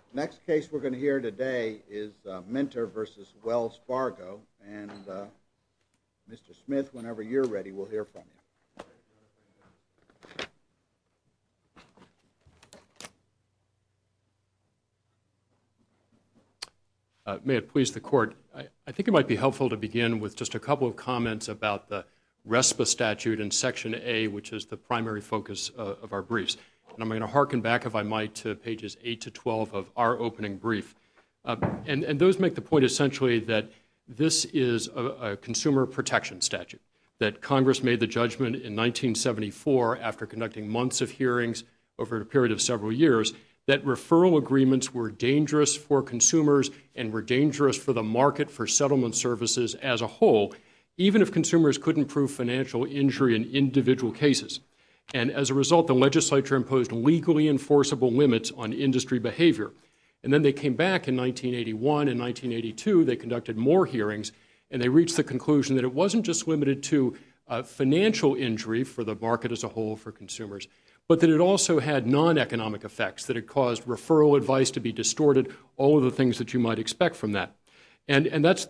Next case we're going to hear today is Minter versus Wells Fargo, and Mr. Smith, whenever you're ready, we'll hear from you. May it please the Court, I think it might be helpful to begin with just a couple of comments about the RESPA statute in Section A, which is the primary focus of our briefs. And I'm going to hearken back, if I might, to pages 8 to 12 of our opening brief. And those make the point essentially that this is a consumer protection statute, that Congress made the judgment in 1974 after conducting months of hearings over a period of several years that referral agreements were dangerous for consumers and were dangerous for the market for settlement services as a whole, even if consumers couldn't prove financial injury in individual cases. And as a result, the legislature imposed legally enforceable limits on industry behavior. And then they came back in 1981 and 1982, they conducted more hearings, and they reached the conclusion that it wasn't just limited to financial injury for the market as a whole for consumers, but that it also had non-economic effects, that it caused referral advice to be distorted, all of the things that you might expect from that. And that's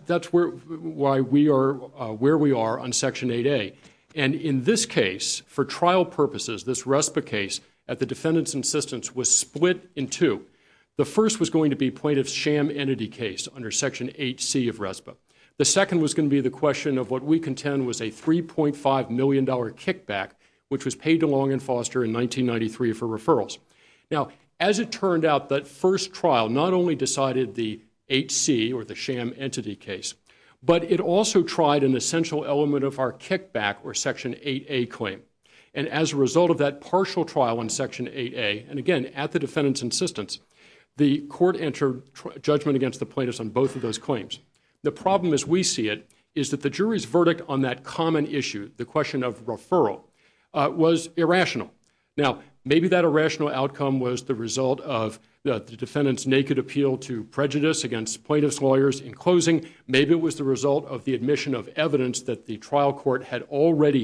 why we are where we are on Section 8A. And in this case, for trial purposes, this RESPA case, at the defendant's insistence, was split in two. The first was going to be plaintiff's sham entity case under Section 8C of RESPA. The second was going to be the question of what we contend was a $3.5 million kickback, which was paid to Long & Foster in 1993 for referrals. Now, as it turned out, that first trial not only decided the 8C, or the sham entity case, but it also tried an essential element of our kickback, or Section 8A claim. And as a result of that partial trial on Section 8A, and again, at the defendant's insistence, the court entered judgment against the plaintiffs on both of those claims. The problem, as we see it, is that the jury's verdict on that common issue, the question of referral, was irrational. Now, maybe that irrational outcome was the result of the defendant's naked appeal to prejudice against plaintiff's lawyers in closing. Maybe it was the result of the admission of evidence that the trial court had already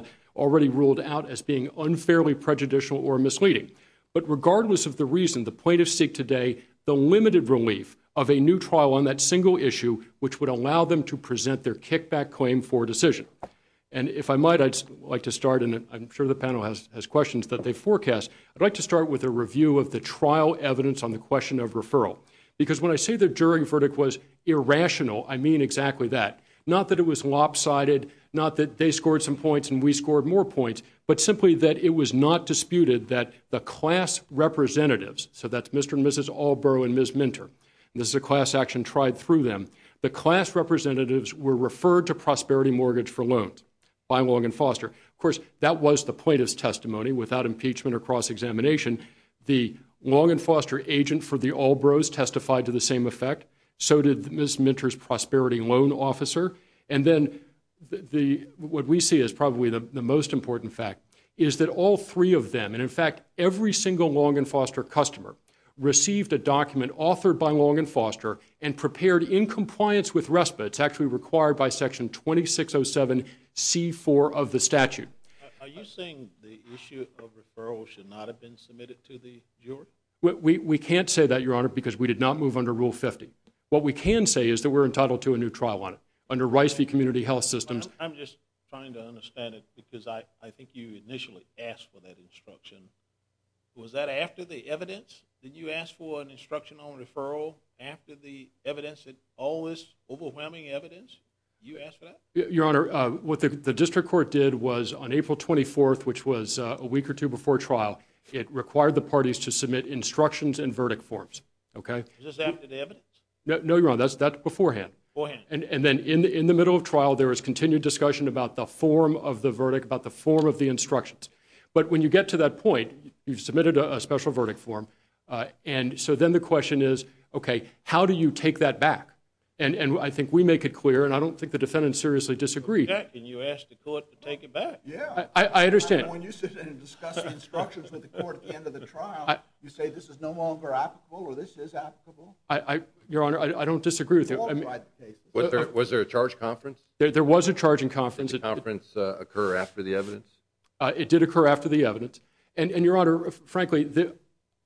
ruled out as being unfairly prejudicial or misleading. But regardless of the reason, the plaintiffs seek today the limited relief of a new trial on that single issue, which would allow them to present their kickback claim for decision. And if I might, I'd like to start, and I'm sure the panel has questions that they forecast, I'd like to start with a review of the trial evidence on the question of referral. Because when I say the jury verdict was irrational, I mean exactly that. Not that it was lopsided, not that they scored some points and we scored more points, but simply that it was not disputed that the class representatives, so that's Mr. and Mrs. Alborough and Ms. Minter, and this is a class action tried through them, the class representatives were referred to Prosperity Mortgage for loans by Long & Foster. Of course, that was the plaintiff's testimony without impeachment or cross-examination. The Long & Foster agent for the Alboroughs testified to the same effect. So did Ms. Minter's Prosperity Loan Officer. And then what we see as probably the most important fact is that all three of them, and in fact every single Long & Foster customer, received a document authored by Long & Foster and prepared in compliance with RESPA. It's actually required by Section 2607C4 of the statute. Are you saying the issue of referral should not have been submitted to the jury? We can't say that, Your Honor, because we did not move under Rule 50. What we can say is that we're entitled to a new trial on it under Rice v. Community Health Systems. I'm just trying to understand it because I think you initially asked for that instruction. Was that after the evidence? Did you ask for an instruction on referral after the evidence, that all this overwhelming evidence? You asked for that? Your Honor, what the district court did was on April 24th, which was a week or two before trial, it required the parties to submit instructions and verdict forms. Okay? Was this after the evidence? No, Your Honor, that's beforehand. And then in the middle of trial, there was continued discussion about the form of the verdict, about the form of the instructions. But when you get to that point, you've submitted a special verdict form, and so then the question is, okay, how do you take that back? And I think we make it clear, and I don't think the defendants seriously disagree. Can you ask the court to take it back? Yeah. I understand. When you sit and discuss the instructions with the court at the end of the trial, you say this is no longer applicable or this is applicable? Your Honor, I don't disagree with you. Was there a charge conference? There was a charging conference. Did the conference occur after the evidence? It did occur after the evidence. And Your Honor, frankly,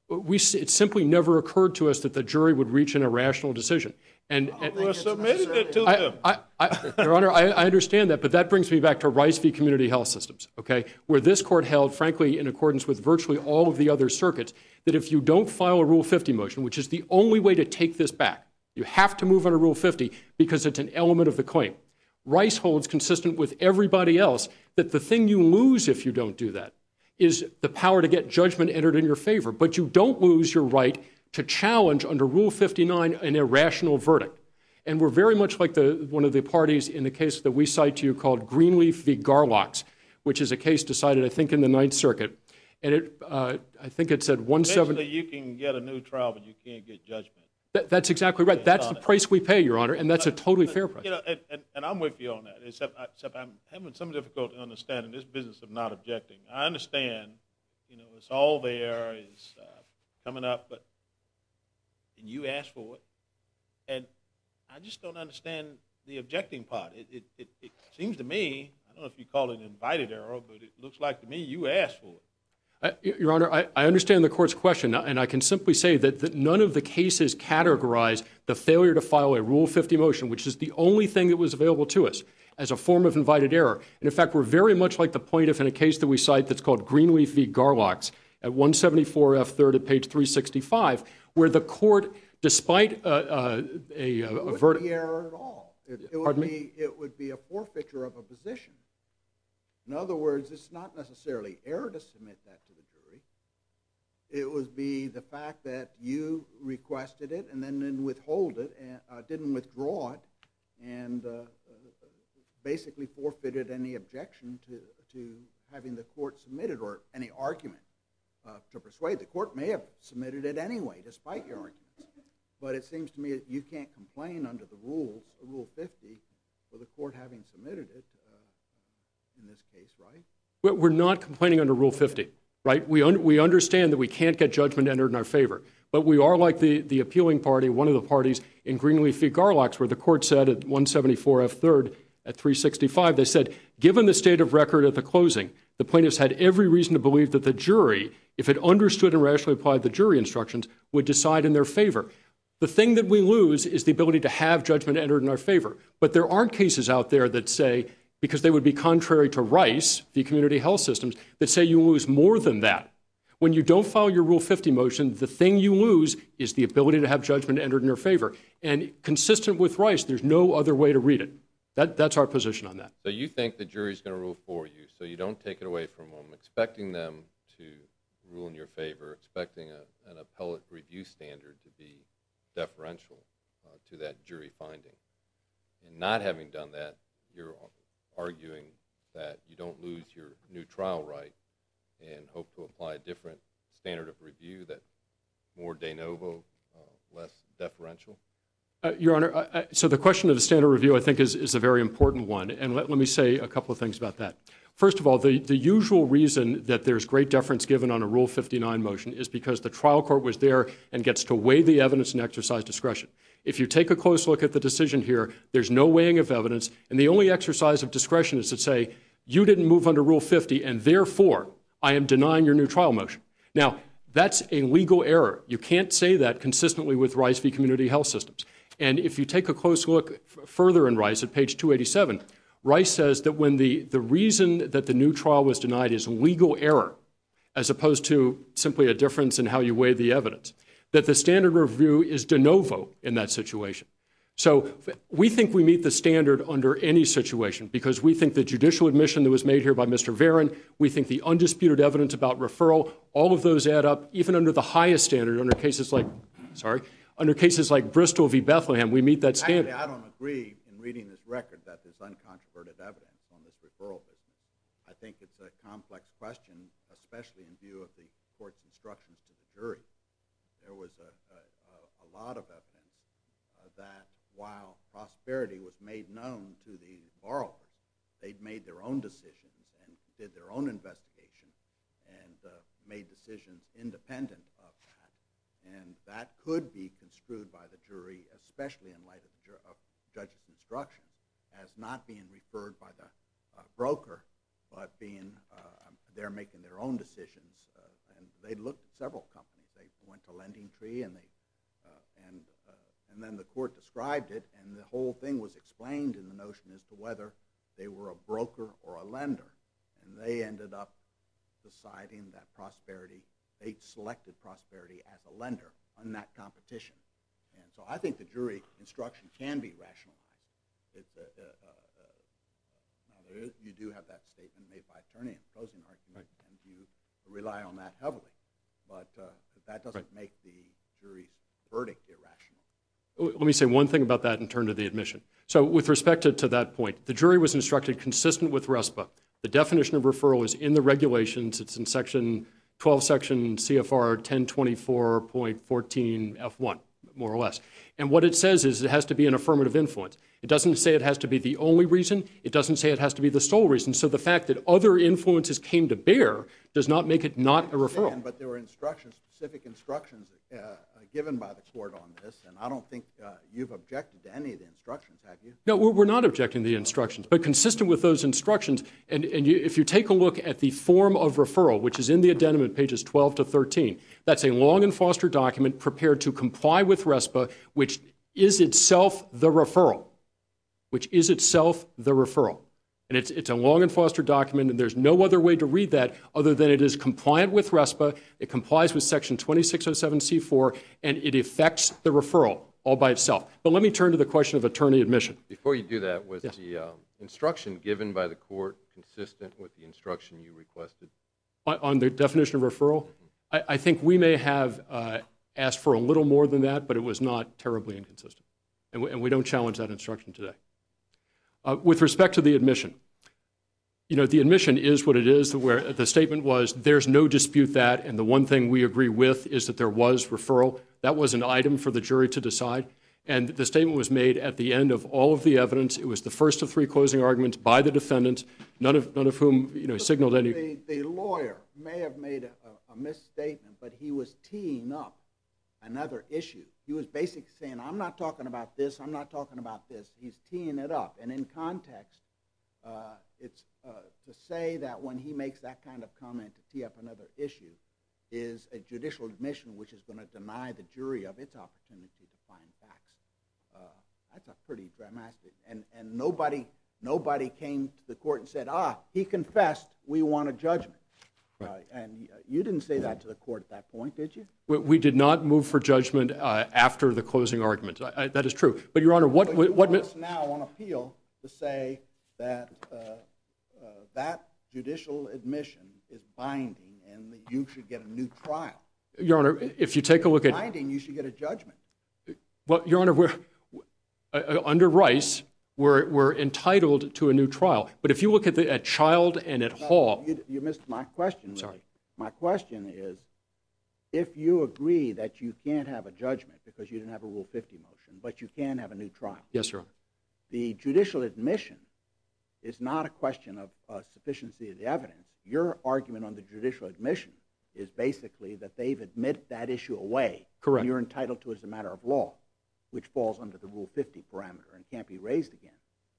It simply never occurred to us that the jury would reach an irrational decision. And We're submitting it to them. Your Honor, I understand that, but that brings me back to Rice v. Community Health Systems, okay, where this court held, frankly, in accordance with virtually all of the other circuits, that if you don't file a Rule 50 motion, which is the only way to take this back, you have to move under Rule 50 because it's an element of the claim. Rice holds, consistent with everybody else, that the thing you lose if you don't do that is the power to get judgment entered in your favor, but you don't lose your right to challenge under Rule 59 an irrational verdict. And we're very much like one of the parties in the case that we cite to you called Greenleaf v. Garlox, which is a case decided, I think, in the Ninth Circuit. And I think it said 17... Basically, you can get a new trial, but you can't get judgment. That's exactly right. That's the price we pay, Your Honor, and that's a totally fair price. You know, and I'm with you on that, except I'm having some difficulty understanding this business of not objecting. I understand, you know, it's all there, it's coming up, but and you asked for it, and I just don't understand the objecting part. It seems to me, I don't know if you call it an invited error, but it looks like to me you asked for it. Your Honor, I understand the court's question, and I can simply say that none of the cases categorize the failure to file a Rule 50 motion, which is the only thing that was available to us, as a form of invited error. And in fact, we're very much like the plaintiff in a case that we cite that's called Greenleaf v. Garlox at 174 F. 3rd at page 365, where the court, despite a verdict... It wouldn't be error at all. It would be a forfeiture of a position. In other words, it's not necessarily error to submit that to the jury. It would be the fact that you requested it and then didn't withhold it, and didn't withdraw it, and basically forfeited any objection to having the court submit it, or any argument to persuade. The court may have submitted it anyway, despite your arguments. But it seems to me that you can't complain under the rules, Rule 50, for the court having submitted it. In this case, right? We're not complaining under Rule 50, right? We understand that we can't get judgment entered in our favor, but we are like the appealing party, one of the parties in Greenleaf v. Garlox, where the court said at 174 F. 3rd at 365, they said, given the state of record at the closing, the plaintiffs had every reason to believe that the jury, if it understood and rationally applied the jury instructions, would decide in their favor. The thing that we lose is the ability to have judgment entered in our favor. But there aren't cases out there that say, because they would be contrary to Rice, the Community Health Systems, that say you lose more than that. When you don't file your Rule 50 motion, the thing you lose is the ability to have judgment entered in your favor. And consistent with Rice, there's no other way to read it. That's our position on that. So you think the jury's going to rule for you, so you don't take it away from them, expecting them to rule in your favor, expecting an appellate review standard to be deferential to that jury finding. And not having done that, you're arguing that you don't lose your new trial right and hope to apply a different standard of review that more de novo, less deferential? Your Honor, so the question of the standard review, I think, is a very important one. And let me say a couple of things about that. First of all, the usual reason that there's great deference given on a Rule 59 motion is because the trial court was there and gets to weigh the evidence and exercise discretion. If you take a close look at the decision here, there's no weighing of evidence, and the only exercise of discretion is to say, you didn't move under Rule 50, and therefore, I am denying your new trial motion. Now, that's a legal error. You can't say that consistently with Rice v. Community Health Systems. And if you take a close look further in Rice at page 287, Rice says that when the reason that the new trial was denied is legal error, as opposed to simply a difference in how you weigh the evidence, that the standard review is de novo in that situation. So we think we meet the standard under any situation because we think the judicial admission that was made here by Mr. Varon, we think the undisputed evidence about referral, all of those add up, even under the highest standard, under cases like Bristol v. Bethlehem, we meet that standard. Actually, I don't agree in reading this record that there's uncontroverted evidence on this referral business. I think it's a complex question, especially in view of the court's instructions to the jury. There was a lot of evidence that while Prosperity was made known to the borrowers, they'd made their own decisions and did their own investigation and made decisions independent of that. And that could be construed by the jury, especially in light of the judge's instructions, as not being referred by the broker, but being they're making their own decisions. And they looked at several companies. went to Lending Tree, and then the court described it, and the whole thing was explained in the notion as to whether they were a broker or a lender. And they ended up deciding that they selected Prosperity as a lender on that competition. And so I think the jury instruction can be rationalized. Now you do have that statement made by attorney in the closing argument, and you rely on that heavily. But that doesn't make the jury's verdict irrational. Let me say one thing about that and turn to the admission. So with respect to that point, the jury was instructed consistent with RESPA. The definition of referral is in the regulations. It's in section 12, section CFR 1024.14 F1, more or less. And what it says is it has to be an affirmative influence. It doesn't say it has to be the only reason. It doesn't say it has to be the sole reason. So the fact that other influences came to bear does not make it not a referral. But there were specific instructions given by the court on this, and I don't think you've objected to any of the instructions, have you? No, we're not objecting to the instructions, but consistent with those instructions, if you take a look at the form of referral, which is in the addendum at pages 12 to 13, that's a Long and Foster document prepared to comply with RESPA, which is itself the referral. And it's a Long and Foster document, and there's no other way to read that other than it is compliant with RESPA, it complies with section 2607C4, and it affects the referral all by itself. But let me turn to the question of attorney admission. Before you do that, was the instruction given by the court consistent with the instruction you requested? On the definition of referral? I think we may have asked for a little more than that, but it was not terribly inconsistent. And we don't challenge that instruction today. With respect to the admission, the admission is what it is, where the statement was, there's no dispute that, and the one thing we agree with is that there was referral. That was an item for the jury to decide, and the statement was made at the end of all of the evidence. It was the first of three closing arguments by the defendants, none of whom signaled any. The lawyer may have made a misstatement, but he was teeing up another issue. He was basically saying, I'm not talking about this, I'm not talking about this. He's teeing it up. And in context, it's to say that when he makes that kind of comment to tee up another issue is a judicial admission which is going to deny the jury of its opportunity to find facts. That's a pretty dramatic, and nobody came to the court and said, he confessed, we want a judgment. And you didn't say that to the court at that point, did you? We did not move for judgment after the closing argument. That is true. But, Your Honor, what you want us now on appeal to say that that judicial admission is binding and that you should get a new trial. Your Honor, if you take a look at binding, you should get a judgment. Well, Your Honor, under Rice, we're entitled to a new trial. But if you look at Child and at Hall. You missed my question. Sorry. My question is, if you agree that you can't have a judgment because you didn't have a Rule 50 motion, but you can have a new trial. Yes, Your Honor. The judicial admission is not a question of sufficiency of the evidence. Your argument on the judicial admission is basically that they've admitted that issue away. Correct. And you're entitled to it as a matter of law, which falls under the Rule 50 parameter and can't be raised again.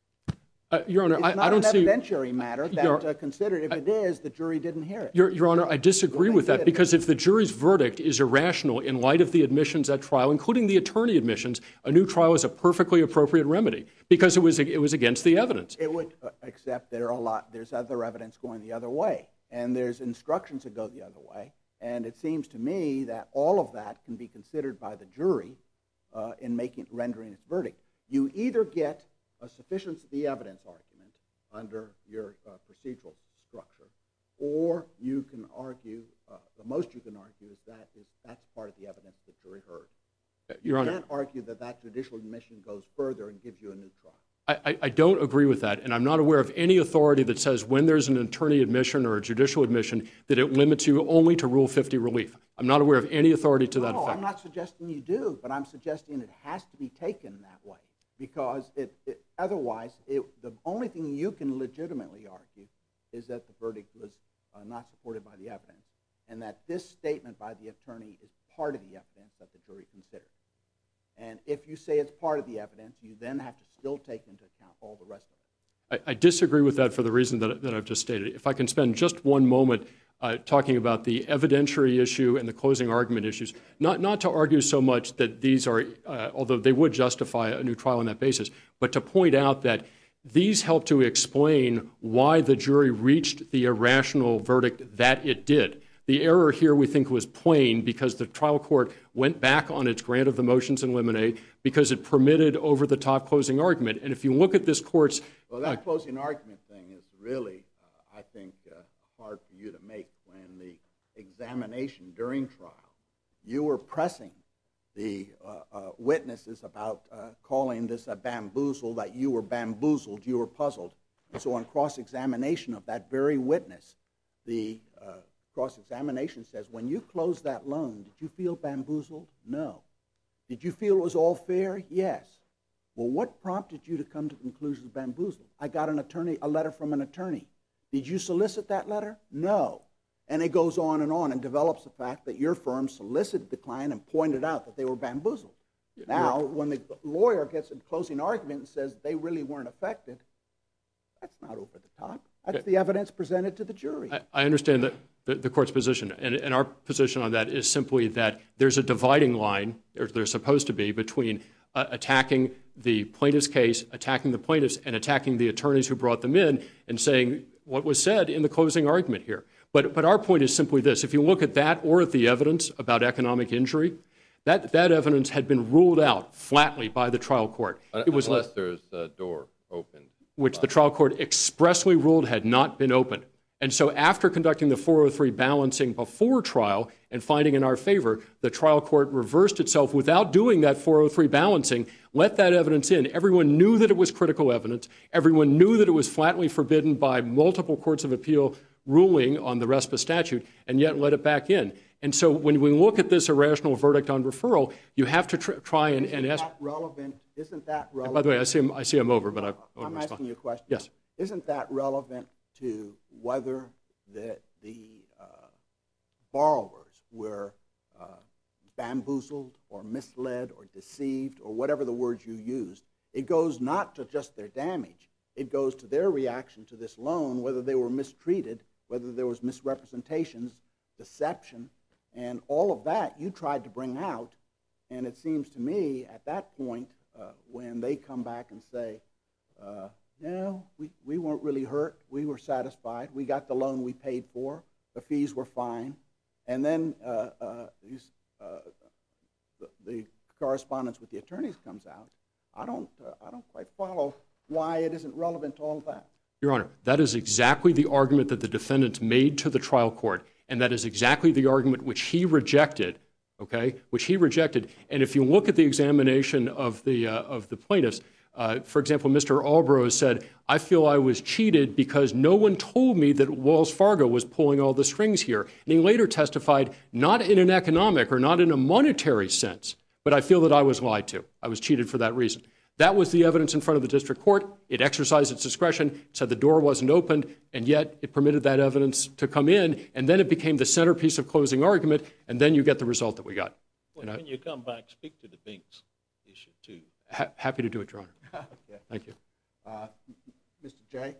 Your Honor, I don't see. It's not an evidentiary matter that considered. If it is, the jury didn't hear it. Your Honor, I disagree with that because if the jury's verdict is irrational in light of the admissions at trial, including the attorney admissions, a new trial is a perfectly appropriate remedy because it was against the evidence. It would, except there's other evidence going the other way, and there's instructions that go the other way, and it seems to me that all of that can be considered by the jury in rendering its verdict. You either get a sufficiency of the evidence argument under your procedural structure, or you can argue, the most you can argue is that's part of the evidence the jury heard. Your Honor, you can't argue that judicial admission goes further and gives you a new trial. I don't agree with that, and I'm not aware of any authority that says when there's an attorney admission or a judicial admission that it limits you only to Rule 50 relief. I'm not aware of any authority to that effect. No, I'm not suggesting you do, but I'm suggesting it has to be taken that way because otherwise, the only thing you can legitimately argue is that the verdict was not supported by the evidence and that this statement by the attorney is part of the evidence that the jury considered. And if you say it's part of the evidence, you then have to still take into account all the rest of it. I disagree with that for the reason that I've just stated. If I can spend just one moment talking about the evidentiary issue and the closing argument issues, not to argue so much that these are, although they would justify a new trial on that basis, but to point out that these help to explain why the jury reached the irrational verdict that it did. The error here, we think, was plain because the trial court went back on its grant of the motions in limine because it permitted over-the-top closing argument. And if you look at this court's... Well, that closing argument thing is really, I think, hard for you to make when the examination during trial, you were pressing the witnesses about calling this a bamboozle, that you were bamboozled, you were puzzled. And so on cross-examination of that very witness, the cross-examination says, when you closed that loan, did you feel bamboozled? No. Did you feel it was all fair? Yes. Well, what prompted you to come to the conclusion of bamboozled? I got a letter from an attorney. Did you solicit that letter? No. And it goes on and develops the fact that your firm solicited the client and pointed out that they were bamboozled. Now, when the lawyer gets a closing argument and says they really weren't affected, that's not over the top. That's the evidence presented to the jury. I understand that the court's position, and our position on that is simply that there's a dividing line, or there's supposed to be, between attacking the plaintiff's case, attacking the plaintiffs, and attacking the attorneys who brought them in, and saying what was said in the closing argument here. But our point is simply this. If you look at that or at the evidence about economic injury, that evidence had been ruled out flatly by the trial court. Unless there's a door opened. Which the trial court expressly ruled had not been opened. And so after conducting the 403 balancing before trial and finding in our favor, the trial court reversed itself without doing that 403 balancing, let that evidence in. Everyone knew that it was critical evidence. Everyone knew that it was flatly forbidden by multiple courts of appeal ruling on the RESPA statute, and yet let it back in. And so when we look at this irrational verdict on referral, you have to try and ask... Isn't that relevant? By the way, I see I'm over, but I'm asking you a question. Yes. Isn't that relevant to whether the borrowers were bamboozled or misled or deceived or whatever the words you used? It goes not to just their damage. It goes to their reaction to this loan, whether they were mistreated, whether there was misrepresentations, deception, and all of that you tried to bring out. And it seems to me at that point when they come back and say, no, we weren't really hurt. We were satisfied. We got the loan we paid for. The fees were fine. And then the correspondence with the attorneys comes out. I don't quite follow why it isn't relevant to all of that. Your Honor, that is exactly the argument that the defendants made to the trial court, and that is exactly the argument which he rejected, okay, which he rejected. And if you look at the examination of the plaintiffs, for example, Mr. Albro said, I feel I was cheated because no one told me that Wells Fargo was pulling all the strings here. And he later testified, not in an economic or not in a monetary sense, but I feel that I was lied to. I was cheated for that reason. That was the evidence in front of the district court. It exercised its discretion, said the door wasn't opened, and yet it permitted that evidence to come in, and then it became the centerpiece of closing argument, and then you get the result that we got. Well, when you come back, speak to the Binks issue, too. Happy to do it, Your Honor. Okay. Thank you. Mr. Jay?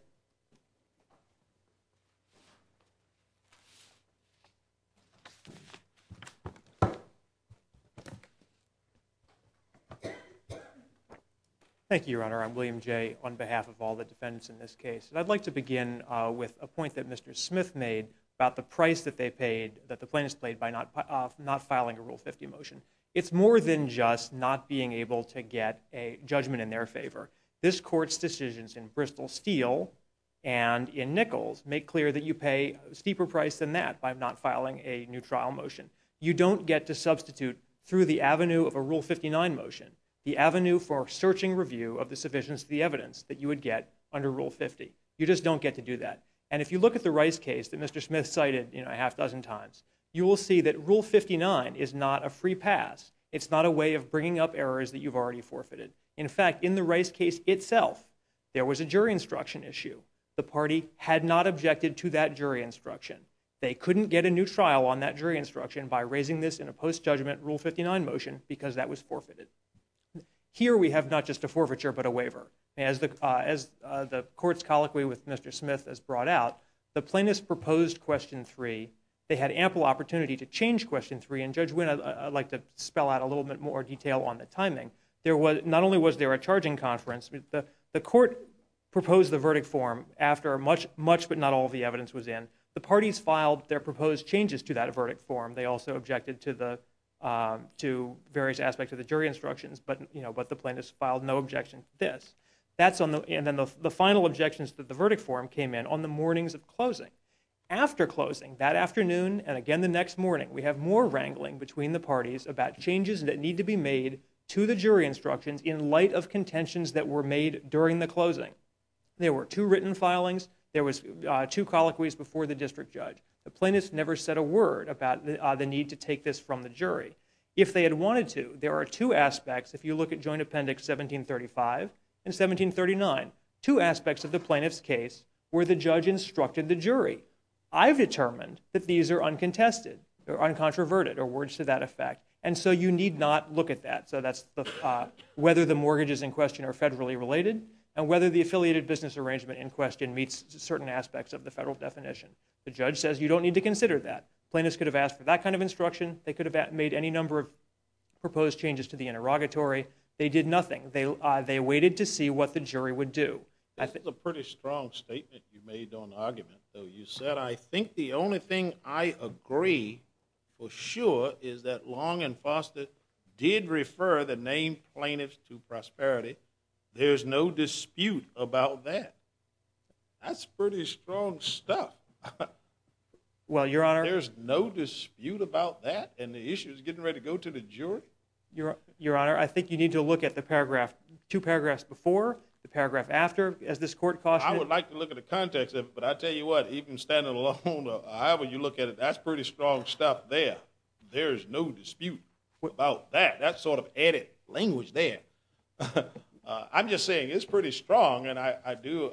Thank you, Your Honor. I'm William Jay on behalf of all the defendants in this case. And I'd like to begin with a point that Mr. Smith made about the price that they paid, that the plaintiffs paid by not filing a Rule 50 motion. It's more than just not being able to get a judgment in their favor. This court's decisions in Bristol Steel and in Nichols make clear that you pay a steeper price than that by not filing a new trial motion. You don't get to substitute through the avenue of a Rule 59 motion the avenue for searching review of the sufficiency of the evidence that you would get under Rule 50. You just don't get to do that. And if you look at the Rice case that Mr. Smith cited a half dozen times, you will see that Rule 59 is not a free pass. It's not a way of bringing up errors that you've already forfeited. In fact, in the Rice case itself, there was a jury instruction issue. The party had not objected to that jury instruction. They couldn't get a new trial on that jury instruction by raising this in a post-judgment Rule 59 motion because that was forfeited. Here we have not just a forfeiture but a waiver. As the court's colloquy with Mr. Smith has brought out, The plaintiffs proposed question 3. They had ample opportunity to change question 3, and Judge Wynn, I'd like to spell out a little bit more detail on the timing. Not only was there a charging conference, the court proposed the verdict form after much but not all of the evidence was in. The parties filed their proposed changes to that verdict form. They also objected to various aspects of the jury instructions, but the plaintiffs filed no objection to this. And then the final objections to the verdict form came in on the mornings of closing. After closing, that afternoon and again the next morning, we have more wrangling between the parties about changes that need to be made to the jury instructions in light of contentions that were made during the closing. There were 2 written filings. There was 2 colloquies before the district judge. The plaintiffs never said a word about the need to take this from the jury. If they had wanted to, there are 2 aspects, if you look at Joint Appendix 1735 and 1739, 2 aspects of the plaintiff's case where the judge instructed the jury. I've determined that these are uncontested or uncontroverted, or words to that effect, and so you need not look at that. So that's whether the mortgages in question are federally related and whether the affiliated business arrangement in question meets certain aspects of the federal definition. The judge says you don't need to consider that. Plaintiffs could have asked for that kind of instruction. They could have made any number of proposed changes to the interrogatory. They did nothing. They waited to see what the jury would do. This is a pretty strong statement you made on the argument, though. You said, I think the only thing I agree for sure is that Long and Foster did refer the named plaintiffs to Prosperity. There's no dispute about that. That's pretty strong stuff. Well, Your Honor. There's no dispute about that, and the issue is getting ready to go to the jury? Your Honor, I think you need to look at the 2 paragraphs before, the paragraph after, as this court cautioned. I would like to look at the context of it, but I tell you what, even standing alone, or however you look at it, that's pretty strong stuff there. There's no dispute about that. That's sort of added language there. I'm just saying it's pretty strong, and I do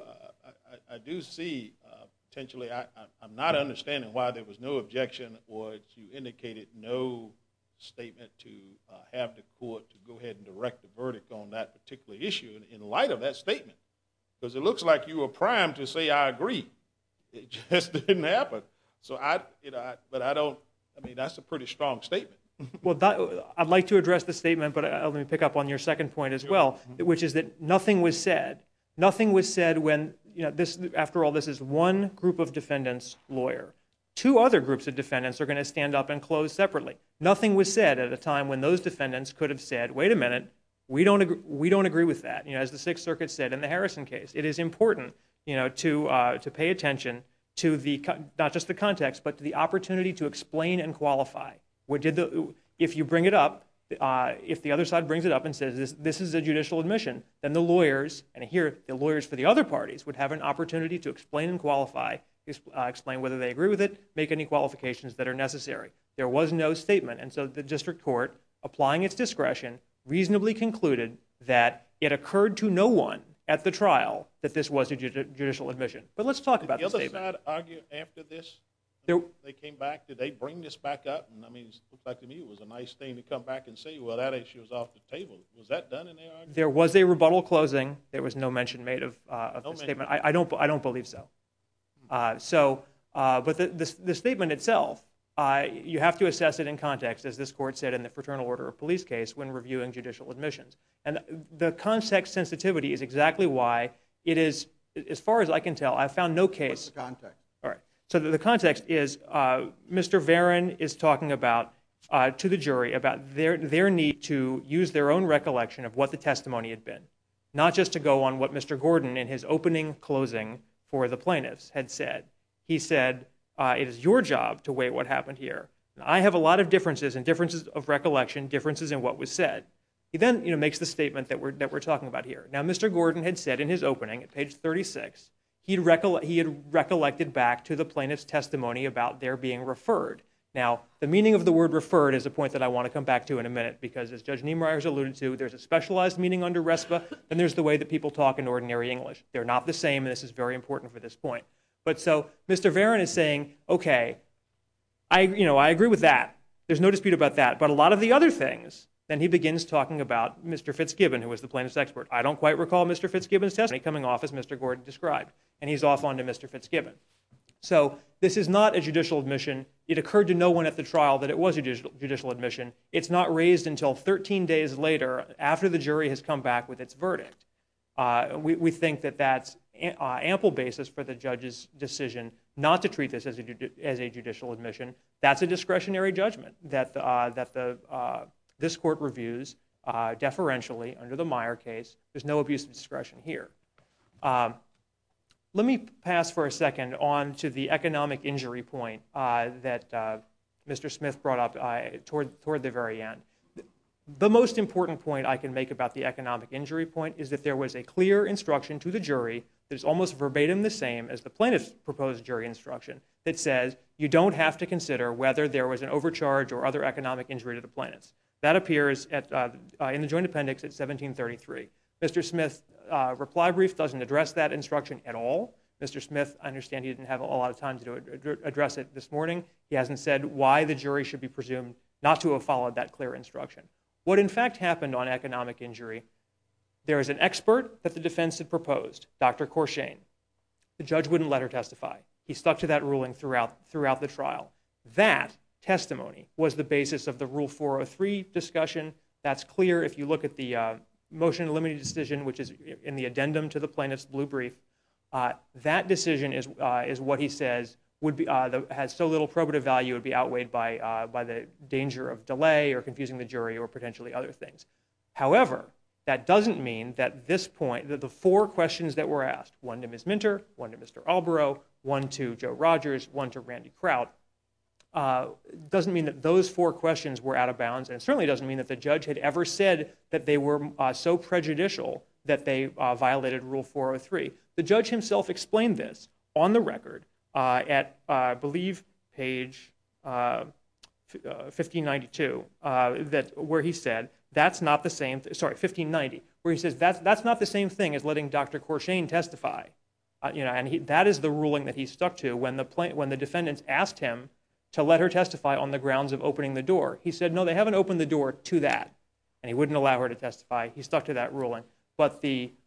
see potentially. I'm not understanding why there was no objection, or you indicated no statement to have the court to go ahead and direct the verdict on that particular issue in light of that statement, because it looks like you were primed to say I agree. It just didn't happen. So that's a pretty strong statement. Well, I'd like to address the statement, but let me pick up on your second point as well, which is that nothing was said. Nothing was said when, this, after all, this is one group of defendants' lawyer. 2 other groups of defendants are going to stand up and close separately. Nothing was said at a time when those defendants could have said, wait a minute, we don't agree with that. As the Sixth Circuit said in the Harrison case, it is important, to pay attention to not just the context, but to the opportunity to explain and qualify. If you bring it up, if the other side brings it up and says this is a judicial admission, then the lawyers, and here the lawyers for the other parties, would have an opportunity to explain and qualify, explain whether they agree with it, make any qualifications that are necessary. There was no statement, and so the district court, applying its discretion, reasonably concluded that it occurred to no one at the trial that this was a judicial admission. But let's talk about the statement. Did the other side argue after this? They came back. Did they bring this back up? And it looks like to me it was a nice thing to come back and say, well, that issue was off the table. Was that done in their argument? There was a rebuttal closing. There was no mention made of the statement. I don't believe so. But the statement itself, you have to assess it in context, as this court said in the Fraternal Order of Police case when reviewing judicial admissions. And the context sensitivity is exactly why it is, as far as I can tell, I've found no case. What's the context? All right. So the context is Mr. Varon is talking about, to the jury, about their need to use their own recollection of what the testimony had been, not just to go on what Mr. Gordon in his opening closing for the plaintiffs had said. He said, it is your job to weigh what happened here. And I have a lot of differences of recollection, differences in what was said. He then makes the statement that we're talking about here. Now, Mr. Gordon had said in his opening at page 36, he had recollected back to the plaintiff's testimony about their being referred. Now, the meaning of the word referred is a point that I want to come back to in a minute, because as Judge Niemeyer has alluded to, there's a specialized meaning under RESPA, and there's the way that people talk in ordinary English. They're not the same, and this is very important for this point. But so Mr. Varon is saying, okay, I agree with that. There's no dispute about that. But a lot of the other things, then he begins talking about Mr. Fitzgibbon, who was the plaintiff's expert. I don't quite recall Mr. Fitzgibbon's testimony coming off as Mr. Gordon described. And he's off on to Mr. Fitzgibbon. So this is not a judicial admission. It occurred to no one at the trial that it was a judicial admission. It's not raised until 13 days later, after the jury has come back with its verdict. We think that that's ample basis for the judge's decision not to treat this as a judicial admission. That's a discretionary judgment that this court reviews deferentially under the Meyer case. There's no abuse of discretion here. Let me pass for a second on to the economic injury point that Mr. Smith brought up toward the very end. The most important point I can make about the economic injury point is that there was a clear instruction to the jury that is almost verbatim the same as the plaintiff's proposed jury instruction that says you don't have to consider whether there was an overcharge or other economic injury to the plaintiffs. That appears in the joint appendix at 1733. Mr. Smith's reply brief doesn't address that instruction at all. Mr. Smith, I understand he didn't have a lot of time to address it this morning. He hasn't said why the jury should be presumed not to have followed that clear instruction. What in fact happened on economic injury, there is an expert that the defense had proposed, Dr. Courchain. The judge wouldn't let her testify. He stuck to that ruling throughout the trial. That testimony was the basis of the Rule 403 discussion. That's clear if you look at the motion in limine decision, which is in the addendum to the plaintiff's blue brief. That decision is what he says would be has so little probative value it would be outweighed by the danger of delay or confusing the jury or potentially other things. However, that doesn't mean that that the four questions that were asked, one to Ms. Minter, one to Mr. Alborough, one to Joe Rogers, one to Randy Kraut, doesn't mean that those four questions were out of bounds, and it certainly doesn't mean that the judge had ever said that they were so prejudicial that they violated Rule 403. The judge himself explained this on the record at, I believe, page 1592, where he said, that's not the same, 1590, where he says that's not the same thing as letting Dr. Courchain testify. That is the ruling that he stuck to when the defendants asked him to let her testify on the grounds of opening the door. He said, no, they haven't opened the door to that, and he wouldn't allow her to testify. He stuck to that ruling. But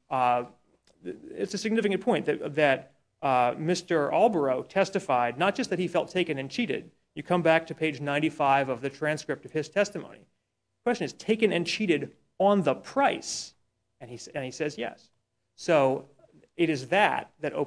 it's a significant point that Mr. Alborough testified, not just that he felt taken and cheated. You come back to page 95 of the transcript of his testimony. The question is, taken and cheated on the price? And he says yes. So it is that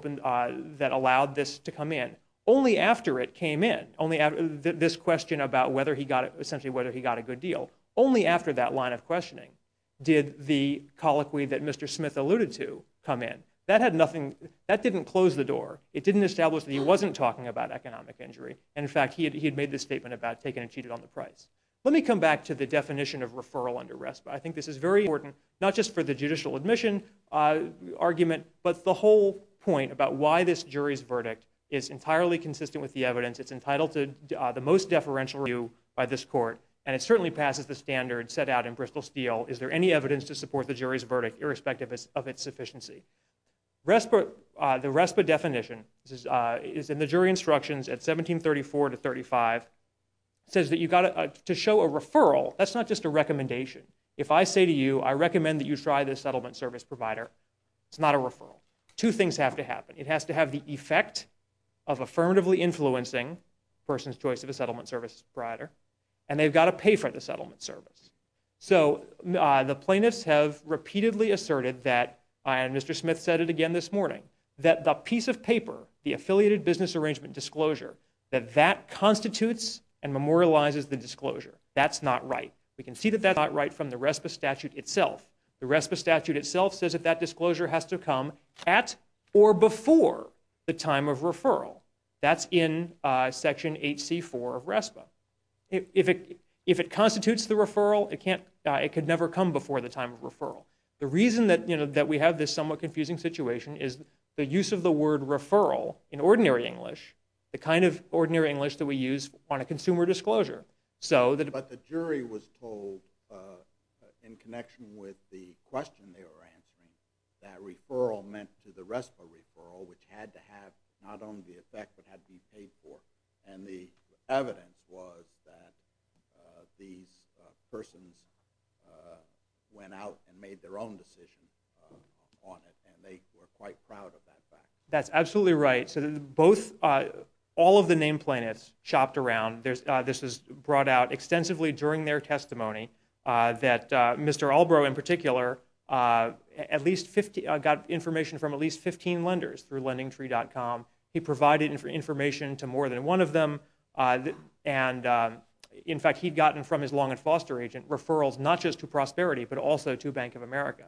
allowed this to come in. Only after it came in, only after this question about whether he got a good deal, only after that line of questioning did the colloquy that Mr. Smith alluded to come in. That didn't close the door. It didn't establish that he wasn't talking about economic injury. And in fact, he had made this statement about taken and cheated on the price. Let me come back to the definition of referral under RESPA. I think this is very important, not just for the judicial admission argument, but the whole point about why this jury's verdict is entirely consistent with the evidence. It's entitled to the most deferential review by this court, and it certainly passes the standard set out in Bristol Steel. Is there any evidence to support the jury's verdict, irrespective of its sufficiency? The RESPA definition is in the jury instructions at 1734 to 35. It says that you got to show a referral. That's not just a recommendation. If I say to you, I recommend that you try this settlement service provider, it's not a referral. Two things have to happen. It has to have the effect of affirmatively influencing a person's choice of a settlement service provider, and they've got to pay for the settlement service. So the plaintiffs have repeatedly asserted that, and Mr. Smith said it again this morning, that the piece of paper, the affiliated business arrangement disclosure, that constitutes and memorializes the disclosure. That's not right. We can see that that's not right from the RESPA statute itself. The RESPA statute itself says that disclosure has to come at or before the time of referral. That's in Section 8C4 of RESPA. If it constitutes the referral, it could never come before the time of referral. The reason that we have this somewhat confusing situation is the use of the word referral in ordinary English, the kind of ordinary English that we use on a consumer disclosure. But the jury was told in connection with the question they were answering that referral meant to the RESPA referral, which had to have not only the effect but had to be paid for. And the evidence was that these persons went out and made their own decision on it, and they were quite proud of that fact. That's absolutely right. So both, all of the named plaintiffs shopped around. This was brought out extensively during their testimony that Mr. Albro in particular at least 50, got information from at least 15 lenders through LendingTree.com. He provided information to more than one of them, and in fact, he'd gotten from his Long and Foster agent referrals not just to Prosperity, but also to Bank of America.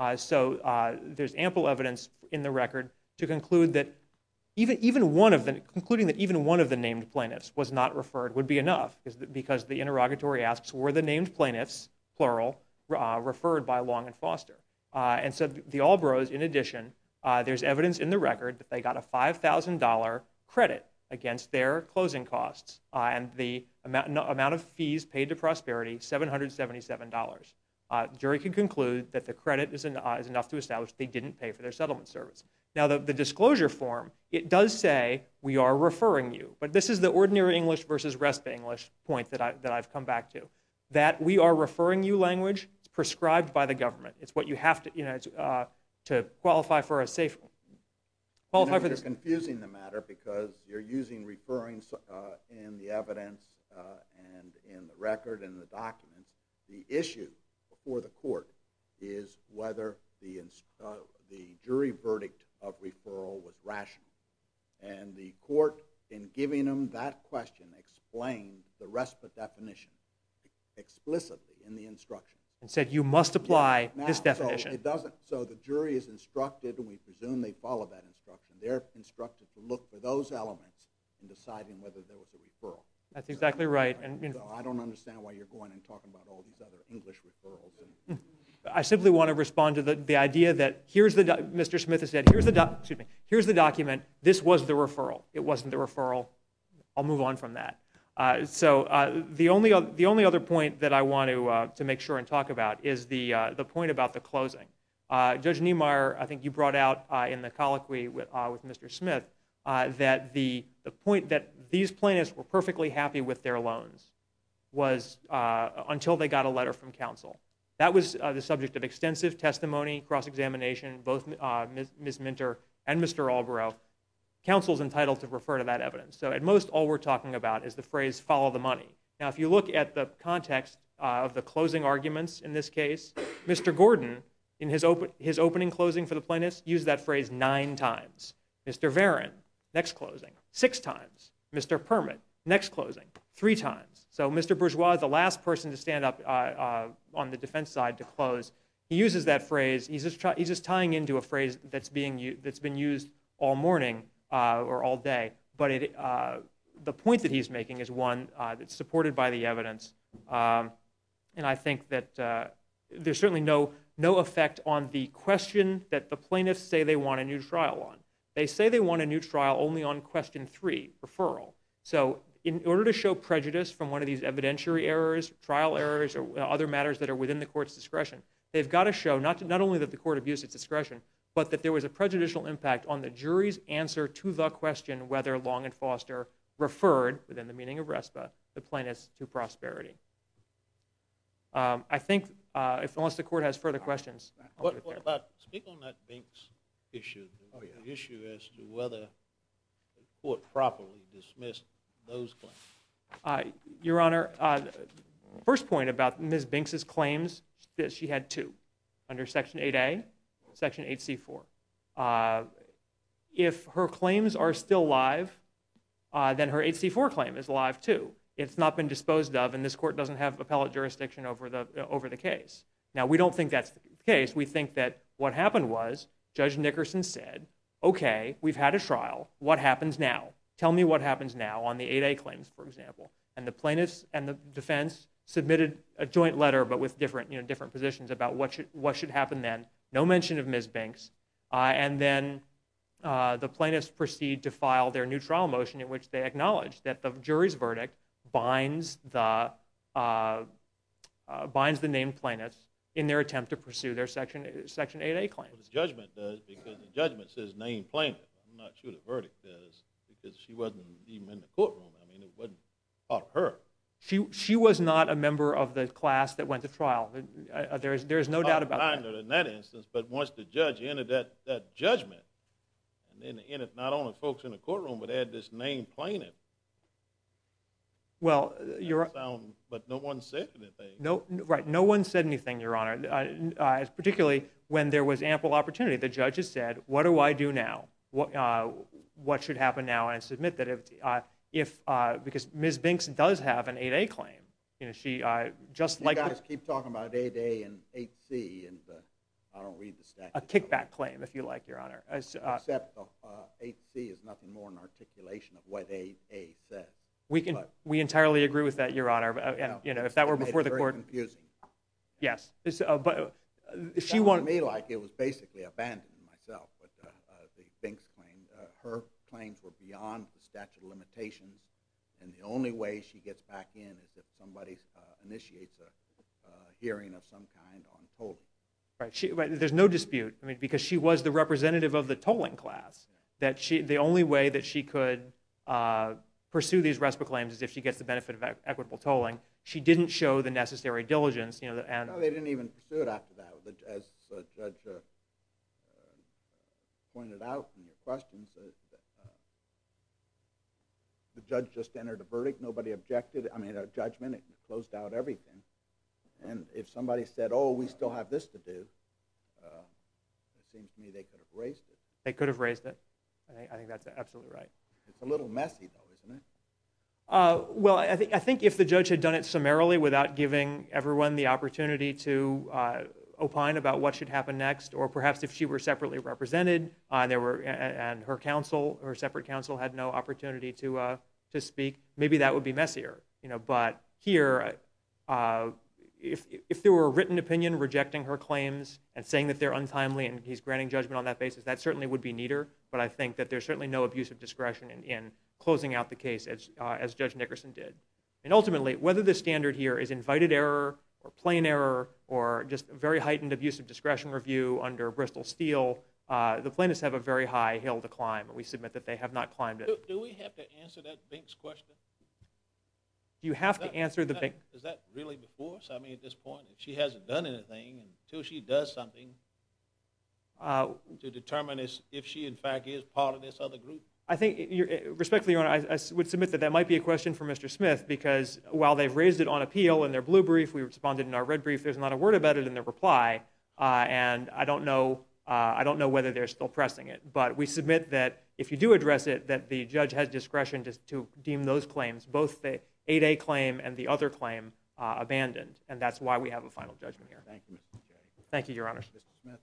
So there's ample evidence in the record to conclude that even one of the named plaintiffs was not referred would be enough, because the interrogatory asks, were the named plaintiffs, plural, referred by Long and Foster? And so the Albros, in addition, there's evidence in the record that they got a $5,000 credit against their closing costs, and the amount of fees paid to Prosperity, $777. The jury can conclude that the credit is enough to establish they didn't pay for their settlement service. Now, the disclosure form, it does say, we are referring you, but this is the ordinary English versus RESPA English point that I've come back to. That we are referring you language is prescribed by the government. It's what you have to, to qualify for a safe, qualify for this. You're confusing the matter because you're using referring in the evidence and in the record and the documents. The issue before the court is whether the jury verdict of referral was rational. And the court, in giving them that question, explained the RESPA definition explicitly in the instructions. And said you must apply this definition. So it doesn't. So the jury is instructed, and we presume they follow that instruction. They're instructed to look for those elements in deciding whether there was a referral. That's exactly right. So I don't understand why you're going and talking about all these other English referrals. I simply want to respond to the idea that here's the Mr. Smith has said here's the document. This was the referral. It wasn't the referral. I'll move on from that. So the only other point that I want to make sure and talk about is the point about the closing. Judge Niemeyer, I think you brought out in the colloquy with Mr. Smith that the point that these plaintiffs were perfectly happy with their loans was until they got a letter from counsel. That was the subject of extensive testimony, cross-examination, both Ms. Minter and Mr. Albro. Counsel's entitled to refer to that evidence. So at most, all we're talking about is the phrase, follow the money. Now, if you look at the context of the closing arguments in this case, Mr. Gordon, in his opening closing for the plaintiffs, used that phrase 9 times. Mr. Varon, next closing, 6 times. Mr. Permit, next closing, 3 times. So Mr. Bourgeois, the last person to stand up on the defense side to close, he uses that phrase. He's just tying into a phrase that's been used all morning or all day. But the point that he's making is one that's supported by the evidence, and I think that there's certainly no effect on the question that the plaintiffs say they want a new trial on. They say they want a new trial only on question 3, referral. So in order to show prejudice from one of these evidentiary errors, trial errors, or other matters that are within the court's discretion, they've got to show not only that the court abused its discretion, but that there was a prejudicial impact on the jury's answer to the question whether Long and Foster referred, within the meaning of RESPA, the plaintiffs to Prosperity. I think, unless the court has further questions. What about, speak on that Binks issue, the issue as to whether the court properly dismissed those claims? Your Honor, first point about Ms. Binks's claims, that she had 2, under Section 8A, Section 8C4. If her claims are still live, then her 8C4 claim is live too. It's not been disposed of, and this court doesn't have appellate jurisdiction over the case. Now, we don't think that's the case. We think that what happened was Judge Nickerson said, okay, we've had a trial. What happens now? Tell me what happens now on the 8A claims, for example. And the plaintiffs and the defense submitted a joint letter, but with different positions about what should happen then. No mention of Ms. Binks. And then the plaintiffs proceed to file their new trial motion in which they acknowledge that the jury's verdict binds the named plaintiffs in their attempt to pursue their Section 8A claims. Well, the judgment does, because the judgment says named plaintiff. I'm not sure the verdict does, because she wasn't even in the courtroom. I mean, it wasn't part of her. She was not a member of the class that went to trial. There's no doubt about that. In that instance, but once the judge entered that judgment, And then in it, not only folks in the courtroom, but they had this named plaintiff. Well, But no one said anything. No, right. No one said anything, Your Honor, particularly when there was ample opportunity. The judge has said, what do I do now? What should happen now? And I submit that because Ms. Binks does have an 8A claim. She just like... You guys keep talking about 8A and 8C, and I don't read the statute. A kickback claim, if you like, Your Honor. Except the 8C is nothing more than articulation of what 8A says. We entirely agree with that, Your Honor. And if that were before the court, confusing. Yes, but she Sounded wanted to me like it was basically abandoned myself. But the Binks claim, her claims were beyond the statute of limitations, and the only way she gets back in is if somebody initiates a hearing of some kind on tolling. Right. There's no dispute. I mean, because she was the representative of the tolling class, that the only way that she could pursue these RESPA claims is if she gets the benefit of equitable tolling. She didn't show the necessary diligence, and no, they didn't even pursue it after that. As Judge pointed out in your questions, the judge just entered a verdict. Nobody objected. A judgment. It closed out everything. And if somebody said, "Oh, we still have this to do," it seems to me they could have raised it. They could have raised it. I think that's absolutely right. It's a little messy, though, isn't it? Well, I think if the judge had done it summarily without giving everyone the opportunity to opine about what should happen next, or perhaps if she were separately represented, and her separate counsel had no opportunity to speak, maybe that would be messier. But here, if there were a written opinion rejecting her claims and saying that they're untimely and he's granting judgment on that basis, that certainly would be neater. But I think that there's certainly no abuse of discretion in closing out the case as Judge Nickerson did. And ultimately, whether the standard here is invited error or plain error or just a very heightened abuse of discretion review under Bristol Steel, the plaintiffs have a very high hill to climb, and we submit that they have not climbed it. Do we have to answer that Binks question? Do you have to answer the Binks? Is that really before us? I mean, at this point, if she hasn't done anything until she does something to determine if she, in fact, is part of this other group? I think, respectfully, Your Honor, I would submit that might be a question for Mr. Smith, because while they've raised it on appeal in their blue brief, we responded in our red brief, there's not a word about it in their reply, and I don't know whether they're still pressing it. But we submit that if you do address it, that the judge has discretion to deem those claims, both the 8A claim and the other claim, abandoned, and that's why we have a final judgment here. Thank you, Mr. J. Thank you, Your Honor. Mr. Smith.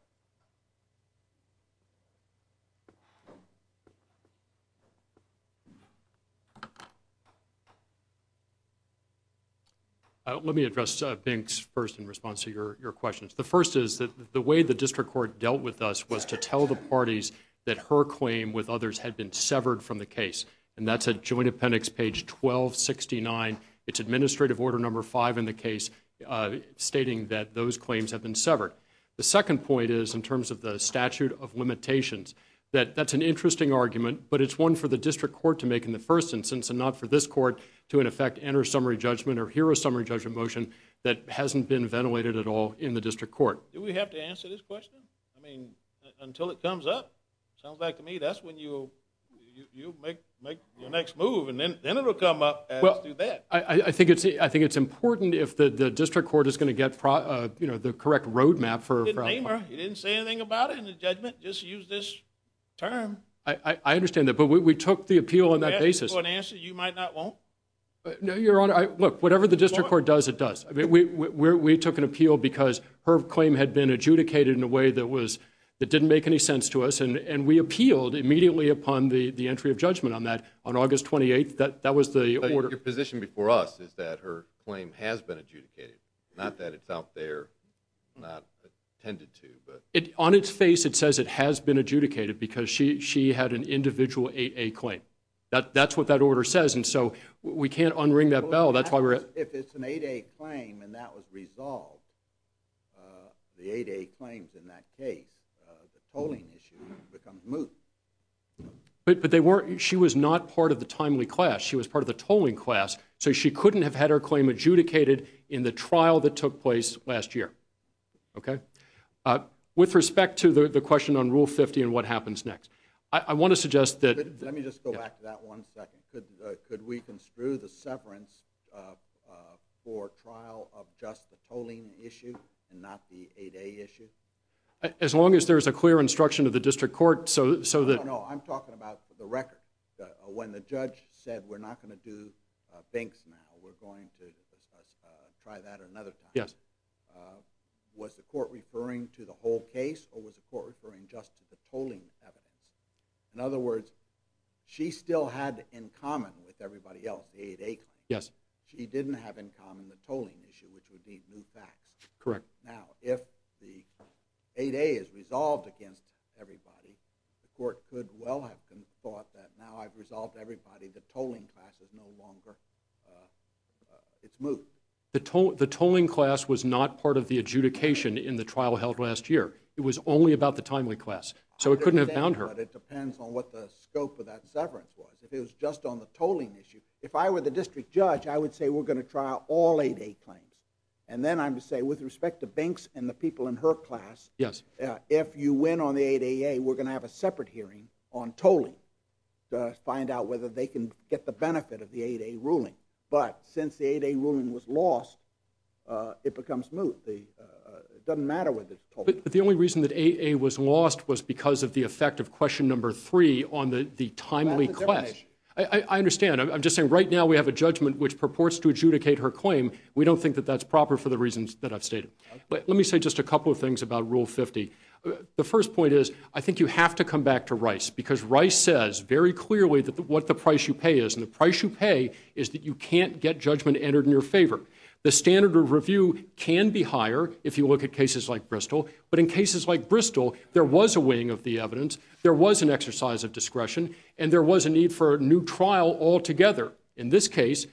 Let me address Binks first in response to your questions. The first is that the way the district court dealt with us was to tell the parties that her claim with others had been severed from the case. And that's at Joint Appendix page 1269. It's Administrative Order number 5 in the case, stating that those claims have been severed. The second point is, in terms of the statute of limitations, that's an interesting argument, but it's one for the district court to make in the first instance and not for this court to, in effect, enter summary judgment or hear a summary judgment motion that hasn't been ventilated at all in the district court. Do we have to answer this question? I mean, until it comes up, sounds like to me that's when you make your next move, and then it'll come up as to that. I think it's important if the district court is going to get the correct roadmap for. He didn't name her. He didn't say anything about it in the judgment. Just use this term. I understand that, but we took the appeal on that basis. For an answer you might not want. No, Your Honor. Look, whatever the district court does, it does. I mean, we took an appeal because her claim had been adjudicated in a way that didn't make any sense to us, and we appealed immediately upon the entry of judgment on that on August 28th. That was the order. Your position before us is that her claim has been adjudicated, not that it's out there, not attended to. But on its face, it says it has been adjudicated because she had an individual 8A claim. That's what that order says, and so we can't unring that bell. That's why if it's an 8A claim and that was resolved, the 8A claims in that case, the tolling issue becomes moot. But they weren't. She was not part of the timely class. She was part of the tolling class, so she couldn't have had her claim adjudicated in the trial that took place last year. Okay. With respect to the question on Rule 50 and what happens next, I want to suggest that... Let me just go back to that 1 second. Could we construe the severance for trial of just the tolling issue and not the 8A issue? As long as there's a clear instruction of the district court so that... No, I'm talking about the record. When the judge said we're not going to do Binks now, we're going to try that another time. Yes. Was the court referring to the whole case, or was the court referring just to the tolling evidence? In other words, she still had in common with everybody else the 8A claim. Yes. She didn't have in common the tolling issue, which would need new facts. Correct. Now, if the 8A is resolved against everybody, the court could well have thought that now I've resolved everybody, the tolling class is no longer, it's moot. The tolling class was not part of the adjudication in the trial held last year. It was only about the timely class, so it couldn't have bound her. But it depends on what the scope of that severance was. If it was just on the tolling issue, if I were the district judge, I would say we're going to try all 8A claims. And then I would say, with respect to Binks and the people in her class, yes, if you win on the 8AA, we're going to have a separate hearing on tolling to find out whether they can get the benefit of the 8A ruling. But since the 8A ruling was lost, it becomes moot. It doesn't matter whether it's tolled. But the only reason that 8A was lost was because of the effect of question number 3 on the timely class. I understand. I'm just saying right now we have a judgment which purports to adjudicate her claim. We don't think that that's proper for the reasons that I've stated. But let me say just a couple of things about Rule 50. The first point is I think you have to come back to Rice, because Rice says very clearly that what the price you pay is, and the price you pay is that you can't get judgment entered in your favor. The standard of review can be higher if you look at cases like Bristol, but in cases like Bristol, there was a weighing of the evidence, there was an exercise of discretion, and there was a need for a new trial altogether. In this case,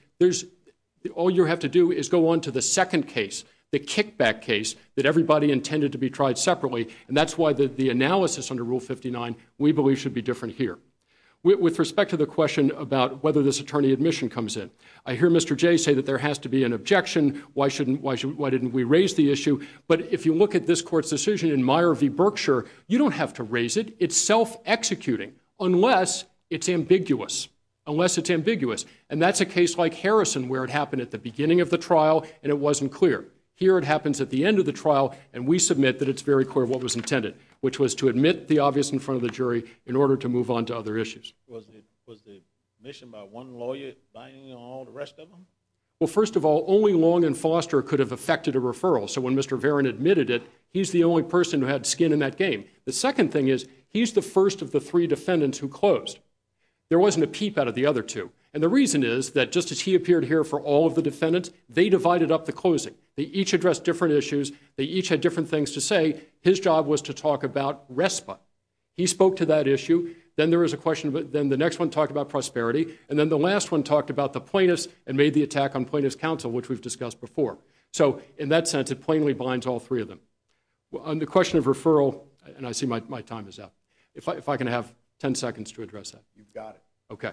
all you have to do is go on to the second case, the kickback case that everybody intended to be tried separately, and that's why the analysis under Rule 59 we believe should be different here. With respect to the question about whether this attorney admission comes in, I hear Mr. Jay say that there has to be an objection. Why didn't we raise the issue? But if you look at this court's decision in Meyer v. Berkshire, you don't have to raise it. It's self-executing unless it's ambiguous. Unless it's ambiguous. And that's a case like Harrison, where it happened at the beginning of the trial and it wasn't clear. Here it happens at the end of the trial, and we submit that it's very clear what was intended, which was to admit the obvious in front of the jury in order to move on to other issues. Was the admission by one lawyer binding on all the rest of them? Well, first of all, only Long and Foster could have effected a referral. So when Mr. Varon admitted it, he's the only person who had skin in that game. The second thing is he's the first of the 3 defendants who closed. There wasn't a peep out of the other 2. And the reason is that just as he appeared here for all of the defendants, they divided up the closing. They each addressed different issues. They each had different things to say. His job was to talk about RESPA. He spoke to that issue. Then there was a question, then the next one talked about prosperity. And then the last one talked about the plaintiffs and made the attack on plaintiffs' counsel, which we've discussed before. So in that sense, it plainly binds all 3 of them. On the question of referral, and I see my time is up. If I can have 10 seconds to address that. You've got it. Okay.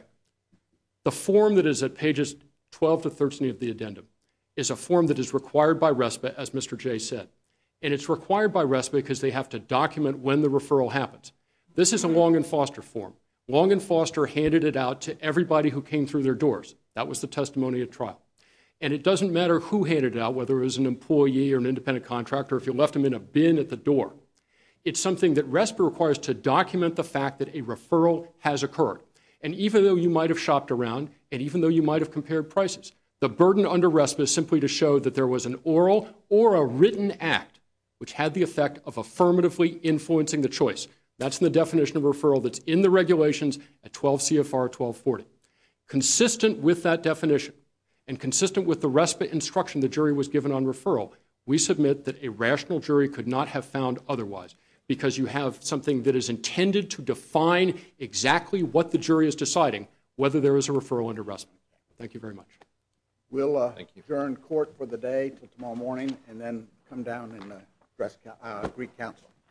The form that is at pages 12 to 13 of the addendum is a form that is required by RESPA, as Mr. Jay said. And it's required by RESPA because they have to document when the referral happens. This is a Long and Foster form. Long and Foster handed it out to everybody who came through their doors. That was the testimony at trial. And it doesn't matter who handed it out, whether it was an employee or an independent contractor, if you left them in a bin at the door. It's something that RESPA requires to document the fact that a referral has occurred. And even though you might have shopped around, and even though you might have compared prices, the burden under RESPA is simply to show that there was an oral or a written act which had the effect of affirmatively influencing the choice. That's in the definition of referral that's in the regulations at 12 CFR 1240. Consistent with that definition and consistent with the RESPA instruction the jury was given on referral, we submit that a rational jury could not have found otherwise, because you have something that is intended to define exactly what the jury is deciding, whether there is a referral under RESPA. Thank you very much. We'll adjourn court for the day till tomorrow morning and then come down and address Greek counsel.